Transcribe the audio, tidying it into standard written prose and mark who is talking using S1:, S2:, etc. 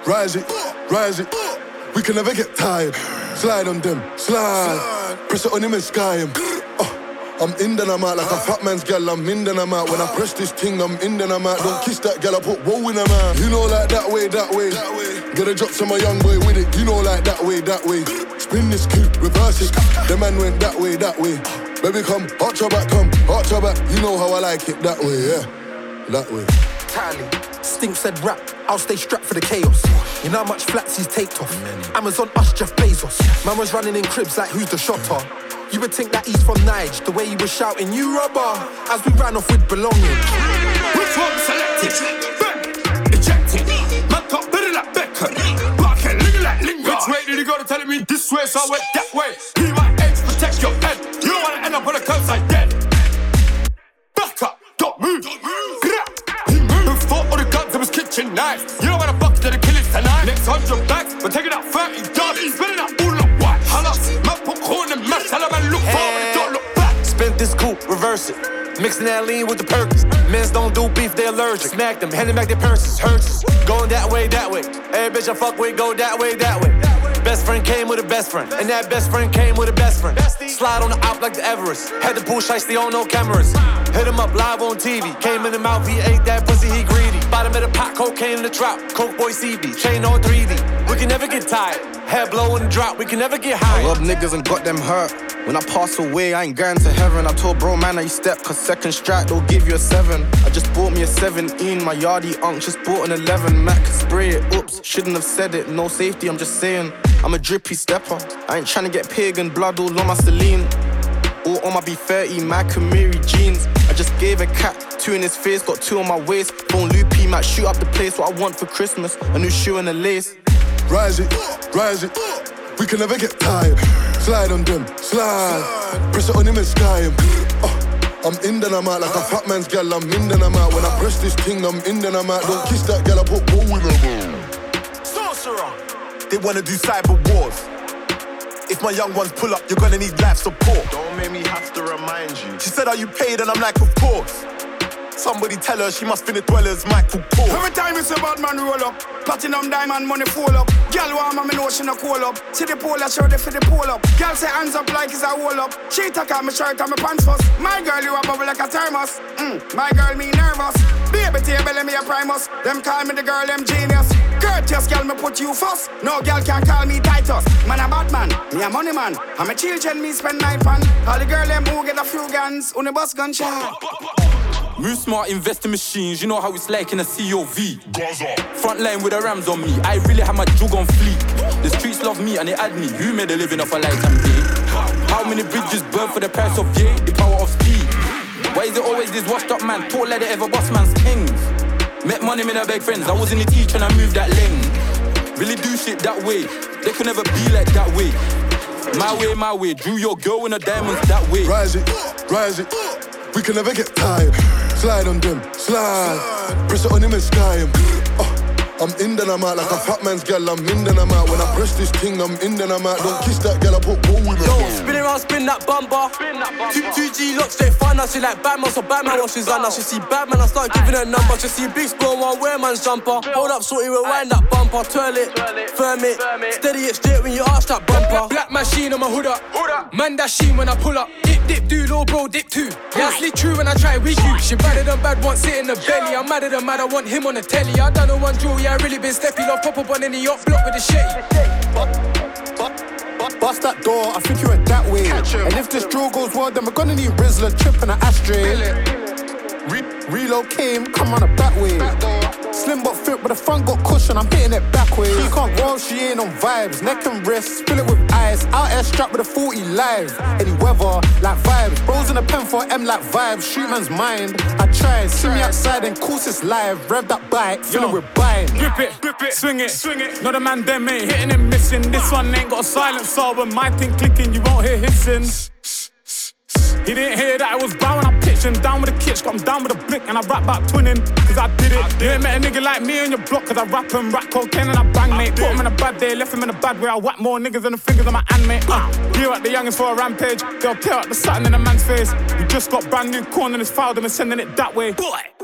S1: rise it. We can never get tired. Slide on them, slide. Press it on him and sky him. I'm in then I'm out like a fat man's gal. I'm in then I'm out. When I press this thing, I'm in then I'm out. Don't kiss that gal, I put woe in her mouth. You know like that way. Gotta drop some of young boy with it. You know like that way. Spin this key, reverse it. The man went that way. Baby come, arch your back. You know how I like it that way, yeah. That way.
S2: Tally, Stink said rap, I'll stay strapped for the chaos. You know how much flats he's taped off. Amazon us Jeff Bezos. Man was running in cribs like who's the shotter. You would think that he's from Nige, the way he was shouting, you rubber, as we ran off with belongings.
S3: Which one selected? Ejected. Man top better like Beckham. Barking, looking like Lingard. Which way did he go to telling me this way, so I went that way. Be my edge, protect your head. You don't wanna end up on the curbside dead. Back up, don't move. He moved. Before all the guns, it was kitchen knives. You don't wanna buck to the killers tonight. Next 100 bags, we're taking out 30 dollars. He's spinning out all the white. Holla, man put corn and mash. Tell a man look forward, don't look back.
S4: Spin this coupe, reverse it. Mixing that lean with the Perkins. Men's don't do beef, they allergic. Smack them, handing back their purses, hurts. Going that way. Every bitch I fuck with, go that way. Best friend came with a best friend, and that best friend came with a best friend. Slide on the op like the Everest. Had to pull shiesty on no cameras. Hit him up live on TV. Came in the mouth, he ate that pussy, he greedy. Bottom of the pot, cocaine in the trap. Coke boy CB, chain on 3D. We can never get tired. Head blow in the drop, we can never get high.
S5: I robbed niggas and got them hurt. When I pass away, I ain't going to heaven. I told bro, man, I step, cause second strike, they'll give you a 7. I just bought me a 17. My yardie unk just bought an 11. Mac can spray it, oops, shouldn't have said it. No safety, I'm just saying. I'm a drippy stepper. I ain't trying to get pagan blood all on my Celine. All on my B30, my Camiri jeans. I just gave a cat 2 in his face, got 2 on my waist. Phone loopy, might shoot up the place. What I want for Christmas, a new shoe and a lace.
S1: Rise it. We can never get tired. Slide on them, slide. Press it on him and sky him. I'm in then I'm out like a fat man's gal. I'm in then I'm out. When I press this thing, I'm in then I'm out. Don't kiss that gal, I put woe in her mouth.
S2: Sorcerer. They wanna do cyber wars. If my young ones pull up, you're gonna need life support.
S6: Don't make me have to remind you.
S2: She said, are you paid? And I'm like, of course. Somebody tell her she must be the dwellers, Michael Paul.
S3: Every time you see bad man roll up, platinum diamond money fall up. Girl warm and me know she no call up. See the pole, I show the for the pole up. Girl say hands up like it's a wall up. She take out my shirt and my pants first. My girl, you a bubble like a thermos. My girl, me nervous. Baby table, me a primus. Them call me the girl, them genius. Courteous girl, me put you first. No girl can call me Titus. Man a bad man, me a money man. And my children, me spend night on. All the girl, them who get a few guns. On the bus gunshot.
S7: Move smart, invest in machines, you know how it's like in a COV. Front line with the Rams on me, I really have my jug on fleek. The streets love me and they add me, who made a living off a light and day? How many bridges burned for the price of yay? The power of speed. Why is it always this washed up man, tall like the ever boss man's kings? Met money with their big friends, I was in the teacher and I moved that lane. Really do shit that way, they could never be like that way. My way, drew your girl in the diamonds that way.
S1: Rise it, we can never get tired. Slide on them, slide. Press it on him and sky him. I'm in then I'm out like a fat man's gal. I'm in then I'm out. When I press this thing, I'm in then I'm out. Don't kiss that gal, I put woe in her.
S4: Yo, spin around, spin that bumper. 2G locks, straight fun. Now she like Batman, so Batman watches on. Now she see Batman, I start giving her number. She see big spawn while wear man's jumper. Hold up, shorty, rewind that bumper. Twirl it, firm it, steady it straight when you arch that bumper.
S8: Black machine on my hood up. Man that sheen when I pull up. Dip, do, low bro, dip too. Yeah, sleep true when I try with you. She better than bad, want sit in the belly. I'm madder than mad, I want him on the telly. I done the one drill, yeah, I really been steppy. Love pop up on any yacht block with the shit.
S2: Bust that door, I think you went that way. And if this drill goes well, then we're gonna need Rizzler, Chip and an ashtray. Reload came, come on a back way. Slim but fit, but the front got cushion, I'm hitting it backwards. She can't roll, she ain't on vibes. Neck and wrist, spill it with ice. Out air strapped with a 40 live. Any weather, like vibes. Bros in a pen for M like vibes. Shoot man's mind, I tried. See me outside and course it's live. Rev that bike, fill it with buying.
S3: Grip it, swing it. Not a man them ain't hitting and missing. This one ain't got a silencer. When my thing clicking, you won't hear hissing. He didn't hear that I was bound when I pitched him. Down with a kitch, got him down with a blick. And I rap about twinning, cause I did it. You ain't met a nigga like me on your block, cause I rap and rap cocaine and I bang, mate. Put him in a bad day, left him in a bad way. I whack more niggas than the fingers on my hand, mate. Gear up the youngins for a rampage. They'll tear up the satin in a man's face. We just got brand new corn and it's filed and we're sending it that way. Boy.